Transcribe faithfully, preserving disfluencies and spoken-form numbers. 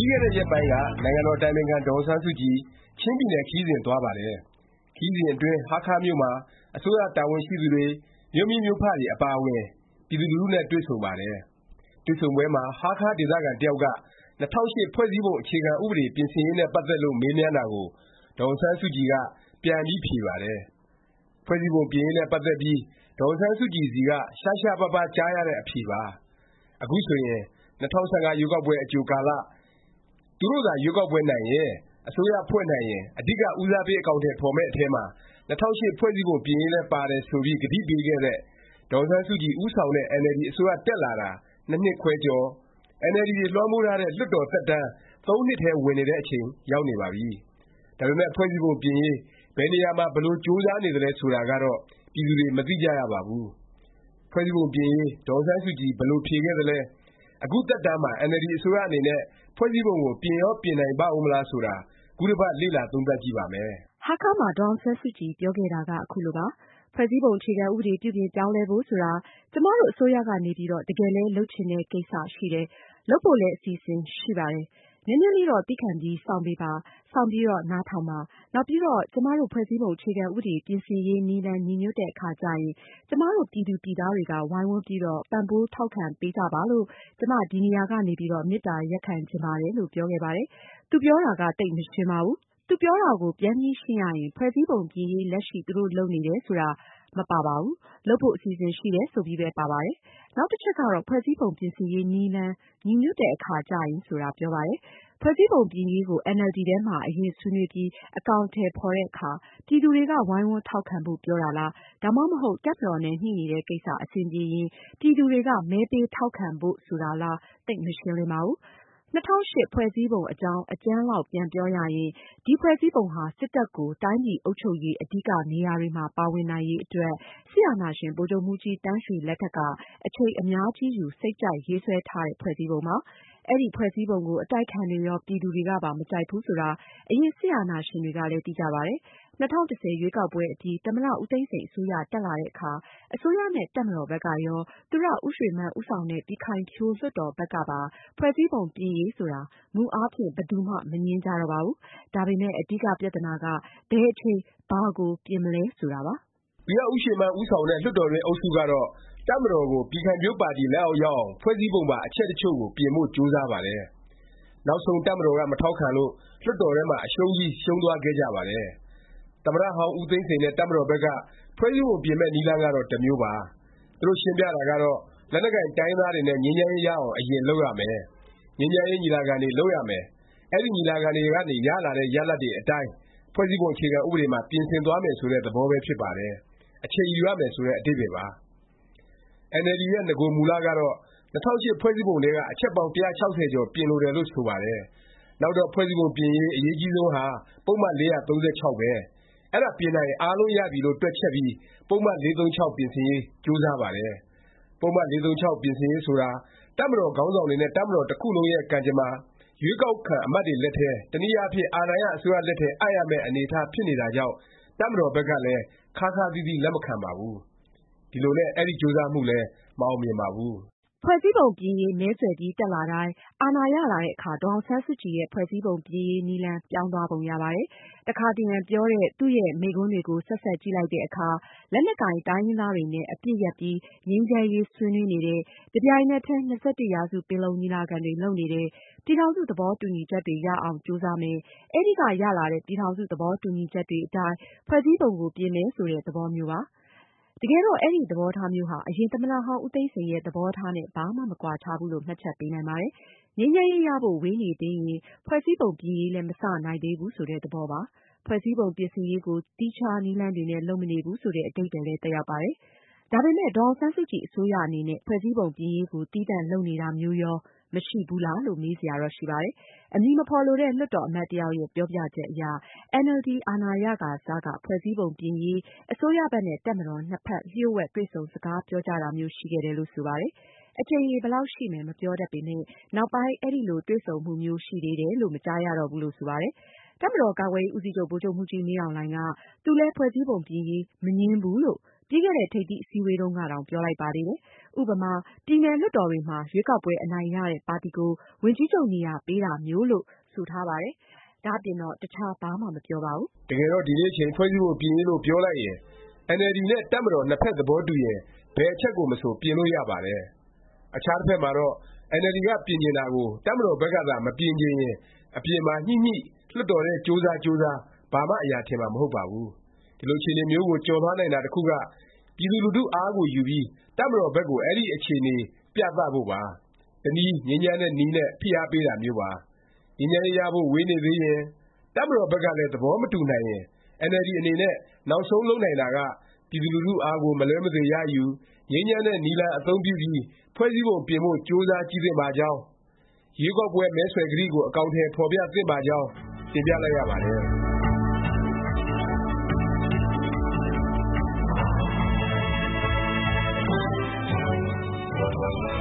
ခဲ့တဲ့ရက်ပိုင်းကနိုင်ငံတော်အတိုင်ပင်ခံဒေါ်အောင်ဆန်းစုကြည်ချင်းပြည်နယ်ခရီးစဉ်သွားပါတယ်။ခရီးစဉ်အတွင်းဟားခါးမြို့မှာအစိုးရတာဝန်ရှိသူတွေမြို့မိမြို့ဖတွေအပါအဝင်ပြည်သူလူထုနဲ့တွေ့ဆုံပါတယ်။တွေ့ဆုံပွဲမှာဟားခါးဒေသခံတစ်ယောက်က၂၀၀၈ဖွဲ့စည်းပုံအခြေခံဥပဒေပြင်ဆင်ရေးနဲ့ပတ်သက်လို့မေးမြန်းတာကိုဒေါ်အောင်ဆန်းစုကြည်ကပြန်ပြီးဖြေပါတယ်။ဖွဲ့စည်းပုံပြင်ရေးနဲ့ပတ်သက်ပြီးဒေါ်အောင်ဆန်းစုကြည်ဆီကရှားရှားပါးပါးကြားရတဲ့အဖြေပါ။အခုဆိုရင်၂၀၁၅ရွေးကောက်ပွဲအကြိုကာလသူတို့သာရွေးကောက်ပွဲနိုင်ရင်အစိုးရဖွဲ့နိုင်ရင်အဓိကဦးစားပေးအကောင်အထည်ဖော်မယ့်အထဲမှာ၂၀၀၈ဖွဲ့စည်းပုံပြင်ရေးလည်းပါတယ်ဆိုပြီးကတိပေးခဲ့တဲ့ဒေါ်အောင်ဆန်းစုကြည်ဦးဆောင်တဲ့အင်န်အယ်လ်ဒီအစိုးရတက်လာတာနှစ်နှစ်ခွဲကျော်အင်န်အယ်လ်ဒီတွေလွှမ်းမိုးထားတဲ့လွှတ်တော်သက်တမ်းသုံးနှစ်ထဲဝင်နေတဲ့အချိန်ရောက်နေပါပြီ။ဒါပေမယ့်ဖွဲ့စည်းပုံပြင်ရေးဘယ်နေရာမှာဘယ်လိုကြိုးစားနေသလဲဆိုတာကတော့ပြည်သူတွေမသိကြရပါဘူး။ဖွဲ့စည်းပုံပြင်ရေးဒေါ်အောင်ဆန်းစုကြည်ဘယ်လိုဖြေခဲ့သလဲအခုသက်တမ်းမှာအင်န်အယ်လ်ဒီအစိုးရအနေနဲ့ဖွဲ့စည်းပုံကိုပြင်ရောပြင်နိုင်ပါဦးမလားဆိုတာခုတစ်ပတ်လေ့လာသုံးသပ်ကြည့်ပါမယ်။ဟားခါးမှာဒေါ်အောင်ဆန်းစုကြည်ပြောခဲ့တာကအခုလိုပါ။ဖွဲ့စည်းပုံအခြေခံဥပဒေပြုပြင်ပြောင်းလဲဖို့ဆိုတာကျမတို့အစိုးရကနေပြီးတော့တကယ်လဲလုပ်ချင်တဲ့ကိစ္စရှိတယ်။လုပ်ဖို့လည်းအစီအစဉ်ရှိပါတယ်။နည်းနည်းလေးတော့သည်းခံပြီးစောင့်ပေးပါ။စောင့်ပြီးတော့နားထောင်ပါ။နောက်ပြီးတော့ကျမတို့ဖွဲ့စည်းပုံအခြေခံဥပဒေပြင်ဆင်ရေးနည်းလမ်းညီညွတ်တဲ့အခါကျရင်ကျမတို့ပြည်သူပြည်သားတွေကဝိုင်းဝန်းပြီးတော့ပံ့ပိုးထောက်ခံပေးကြပါလို့ကျမဒီနေရာကနေပြီးတော့မေတ္တာရပ်ခံချင်ပါတယ်လို့ပြောခဲ့ပါတယ်။သူပြောတာကတိတ်မရှင်းပါဘူး။သူပြောတာကိုပြန်ပြီးရှင်းရရင်ဖွဲ့စည်းပုံပြင်ရေးလက်ရှိသူတို့လုပ်နေတယ်ဆိုတာမပါပါဘူး။လုပ်ဖို့အစီအစဉ်ရှိတယ်ဆိုပြီးပဲပါပါတယ်။နောက်တစ်ချက်ကတော့ဖွဲ့စည်းပုံပြင်ဆင်ရေးနည်းလမ်းညီညွတ်တဲ့အခါကျရင်ဆိုတာပြောပါတယ်။ဖွဲ့စည်းပုံပြင်ရေးကိုအင်န်အယ်လ်ဒီထဲမှာအရင်ဆွေးနွေးပြီးအကောင်အထည်ဖော်တဲ့အခါပြည်သူတွေကဝိုင်းဝန်းထောက်ခံဖို့ပြောတာလားဒါမှမဟုတ်တပ်မတော်နဲ့ညှိနေတဲ့ကိစ္စအဆင်ပြေရင်ပြည်သူတွေကမဲပေးထောက်ခံဖို့ဆိုတာလားသိပ်မရှင်းလင်းပါဘူး။၂၀၀၈ဖွဲ့စည်းပုံအကြောင်းအကျဉ်းလောက်ပြန်ပြောရရင်ဒီဖွဲ့စည်းပုံဟာစစ်တပ်ကိုတိုင်းပြည်အုပ်ချုပ်ရေးအဓိကနေရာတွေမှာပါဝင်နိုင်ရေးအတွက်စစ်အာဏာရှင်ဗိုလ်ချုပ်မှူးကြီးတန်းရွှေလက်ထက်ကအချိန်အများကြီးယူစိတ်ကြိုက်ရေးဆွဲထားတဲ့ဖွဲ့စည်းပုံပါ။အဲဒီဖွဲ့စည်းပုံကိုအတိုက်ခံတွေရောပြည်သူတွေကပါမကြိုက်ဘူးဆိုတာအရင်စစ်အာဏာရှင်တွေကလည်းသိကြပါတယ်။၂၀၁၀ရွေးကောက်ပွဲအပြီးသမ္မတဦးသိန်းစိန်အစိုးရတက်လာတဲ့အခါအစိုးရနဲ့တပ်မတော်ဘက်ကရောသူရဦးရွှေမန်းဦးဆောင်တဲ့ပြည်ခိုင်ဖြိုးလွှတ်တော်ဘက်ကပါဖွဲ့စည်းပုံပြင်ရေးဆိုတာမူအားဖြင့်ဘယ်သူမှမငြင်းကြတော့ပါဘူး။ဒါပေမဲ့အဓိကပြဿနာကဘယ်အချိန်ဘာကိုပြင်မလဲဆိုတာပါ။သူရဦးရွှေမန်းဦးဆောင်တဲ့လွှတ်တော်တွင်းအုပ်စုကတော့တပ်မတော်ကိုပြည်ခိုင်ဖြိုးပါတီလက်အောက်ရောက်အောင်ဖွဲ့စည်းပုံပါအချက်တစ်ချို့ကိုပြင်ဖို့ကြိုးစားပါတယ်။နောက်ဆုံးတပ်မတော်ကမထောက်ခံလို့လွှတ်တော်ထဲမှာအရှုံးကြီးရှုံးသွားခဲ့ကြပါတယ်။သမ္မတဟောင်းဦးသိန်းစိန်နဲ့တပ်မတော်ဘက်ကဖွဲ့စည်းပုံပြင်မယ့်နည်းလမ်းကတော့တစ်မျိုးပါ။သူတို့ရှင်းပြတာကတော့လက်နက်ကိုင်တိုင်းသားတွေနဲ့ငြိမ်းချမ်းရေးရအောင်အရင်လုပ်ရမယ်။ငြိမ်းချမ်းရေးညီလာခံတွေလုပ်ရမယ်။အဲဒီညီလာခံတွေကနေရလာတဲ့ရလဒ်တွေအတိုင်းဖွဲ့စည်းပုံအခြေခံဥပဒေမှာပြင်ဆင်သွားမယ်ဆိုတဲ့သဘောပဲဖြစ်ပါတယ်။အချိန်ယူရမယ်ဆိုတဲ့အဓိပ္ပါယ်ပါ။အင်န်အယ်လ်ဒီရဲ့နဂိုမူလကတော့၂၀၀၈ဖွဲ့စည်းပုံထဲကအချက်ပေါင်း၁၆၀ကျော်ပြင်လိုတယ်လို့ဆိုပါတယ်။နောက်တော့ဖွဲ့စည်းပုံပြင်ရေးအရေးကြီးဆုံးဟာပုဒ်မ၄၃၆ပဲ။အဲဒါပြင်နိုင်ရင်အားလုံးရပြီလို့တွက်ချက်ပြီးပုဒ်မ၄၃၆ပြင်ဆင်ရေးကြိုးစားပါတယ်။ပုဒ်မ၄၃၆ပြင်ဆင်ရေးဆိုတာတပ်မတော်ခေါင်းဆောင်တွေနဲ့တပ်မတော်တစ်ခုလုံးရဲ့ကံကြမ္မာရွေးကောက်ခံအမတ်တွေလက်ထဲတစ်နည်းအားဖြင့်အာဏာရအစိုးရလက်ထဲအပ်ရမယ့်အနေအထားဖြစ်နေတာကြောင့်တပ်မတော်ဘက်ကလည်းခါးခါးသီးသီးလက်မခံပါဘူး။ဒီလိုနဲ့အဲဒီကြိုးစားမှုလည်းမအောင်မြင်ပါဘူး။ဖွဲ့စည်းပုံပြင်ရေးမဲဆွယ်ပြီးတက်လာတိုင်းအာဏာရလာတဲ့အခါဒေါ်အောင်ဆန်းစုကြည်ရဲ့ဖွဲ့စည်းပုံပြင်ရေးနည်းလမ်းပြောင်းသွားပုံရပါတယ်။တခါတရံပြောတဲ့သူ့ရဲ့မိန့်ခွန်းတွေကိုဆက်ဆက်ကြည့်လိုက်တဲ့အခါလက်နက်ကိုင်တိုင်းရင်းသားတွေနဲ့အပြစ်ရပ်ပြီးငြိမ်းချမ်းရေးဆွေးနွေးနေတယ်။တပြိုင်နက်တည်း၂၁ရာစုပင်လုံညီလာခံတွေလုပ်နေတယ်။ပြည်ထောင်စုသဘောတူညီချက်တွေရအောင်ကြိုးစားမယ်။အဲဒီကရလာတဲ့ပြည်ထောင်စုသဘောတူညီချက်တွေအတိုင်းဖွဲ့စည်းပုံကိုပြင်မယ်ဆိုတဲ့သဘောမျိုးပါ။တကယ်တော့အဲဒီသဘောထားမျိုးဟာအရင်သမ္မတဟောင်းဦးသိန်းစိန်ရဲ့သဘောထားနဲ့ဘာမှမကွာခြားဘူးလို့မှတ်ချက်ပေးနိုင်ပါတယ်။ငြိမ်းချမ်းရေးရဖို့ဝေးနေသေးရင်ဖွဲ့စည်းပုံပြင်ရေးလည်းမစနိုင်သေးဘူးဆိုတဲ့သဘောပါ။ဖွဲ့စည်းပုံပြင်ဆင်ရေးကိုသီးခြားနည်းလမ်းတွေနဲ့လုပ်မနေဘူးဆိုတဲ့အဓိပ္ပါယ်လည်းသက်ရောက်ပါတယ်။ဒါပေမဲ့ဒေါ်အောင်ဆန်းစုကြည်အစိုးရအနေနဲ့ဖွဲ့စည်းပုံပြင်ရေးကိုသီးသန့်လုပ်နေတာမျိုးရောမရှိဘူးလားလို့မေးစရာတော့ရှိပါတယ်။အမည်မဖော်လိုတဲ့လွှတ်တော်အမတ်တစ်ယောက်ရဲ့ပြောပြချက်အရအင်န်အယ်လ်ဒီအာဏာရကာစကဖွဲ့စည်းပုံပြင်ရေးအစိုးရဘက်နဲ့တပ်မတော်နှစ်ဖက်လျှို့ဝှက်တွေ့ဆုံစကားပြောကြတာမျိုးရှိခဲ့တယ်လို့ဆိုပါတယ်။အကြိမ်ရေဘယ်လောက်ရှိမယ်မပြောတတ်ပေမယ့်နောက်ပိုင်းအဲဒီလိုတွေ့ဆုံမှုမျိုးရှိသေးတယ်လို့မကြားရတော့ဘူးလို့ဆိုပါတယ်။တပ်မတော်ကာကွယ်ရေးဦးစီးချုပ်ဗိုလ်ချုပ်မှူးကြီးမင်းအောင်လှိုင်ကသူလည်းဖွဲ့စည်းပုံပြင်ရေးမငြင်းဘူးလို့ပြီးခဲ့တဲ့ထိပ်သီးအစည်းအဝေးတုန်းကတောင်ပြောလိုက်ပါသေးတယ်။ဥပမာ ပြည်နယ်လွှတ်တော်တွေမှာ ရွေးကောက်ပွဲအနိုင်ရတဲ့ပါတီကိုဝန်ကြီးချုပ်နေရာပေးတာမျိုးလို့ ဆိုထားပါတယ်။ ဒါ့အပြင်တော့ တခြားဘာမှမပြောပါဘူး။ တကယ်တော့ဒီနေ့အချိန်ဖွဲ့စည်းပုံပြင်ရေးလို့ပြောလိုက်ရင် အင်န်အယ်လ်ဒီ နဲ့ တပ်မတော်နှစ်ဖက်သဘောတူရင် ဘယ်အချက်ကိုမဆိုပြင်လို့ရပါတယ်။ အခြားတစ်ဖက်မှာတော့ အင်န်အယ်လ်ဒီ က ပြင်ချင်တာကို တပ်မတော်ဘက်ကသာ မပြင်ချင်ရင် အပြင်မှာညှိညှိ၊ လွှတ်တော်ထဲကြိုးစားကြိုးစား ဘာမှ အရာထင်မှာမဟုတ်ပါဘူး။ ဒီလိုအခြေအနေမျိုးကို ကျော်လွှားနိုင်တာ တစ်ခုက ပြည်သူလူထုအားကိုယူပြီး တပ်မတော်ဘက်ကို အဲဒီအခြေအနေ ပြသဖို့ပါ။ တစ်နည်း ငြိမ်းချမ်းတဲ့နည်းနဲ့ ဖိအားပေးတာမျိုးပါ။ ငြိမ်းချမ်းရေးရဖို့ ဝေးနေသေးရင်၊ တပ်မတော်ဘက်ကလည်း သဘောမတူနိုင်ရင် အင်န်အယ်လ်ဒီ အနေနဲ့ နောက်ဆုံးလုပ်နိုင်တာက ပြည်သူလူထုအားကို မလွဲမသွေရယူ၊ ငြိမ်းချမ်းတဲ့နည်းလမ်း အသုံးပြုပြီး ဖွဲ့စည်းပုံပြင်ဖို့ ကြိုးစားကြည့်သင့်ပါကြောင်း၊ ရွေးကောက်ပွဲ မဲဆွယ်ကတိကို အကောင်အထည် ဖော်ပြသင့်ပါကြောင်း တင်ပြလိုက်ရပါတယ်။